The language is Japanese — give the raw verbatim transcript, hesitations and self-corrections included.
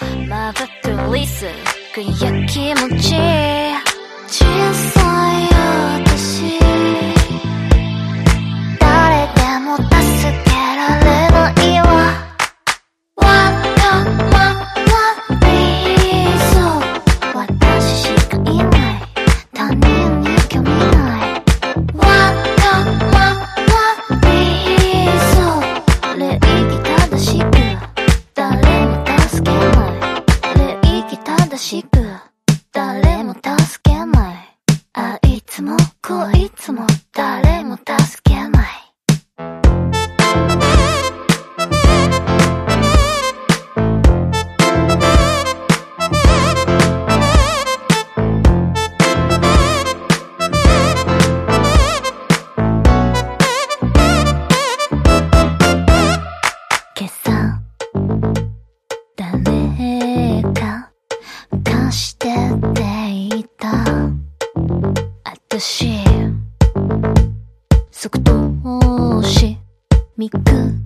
まぶくりすくや気持ち小さい私誰でも助けられないわわがまま理想私しかいない他人に興味ないわがまま理想礼儀正しく誰も助けない礼儀正しく誰も助けないあいつもこいつも誰も助けない今朝誰か貸してって言った私即答し見く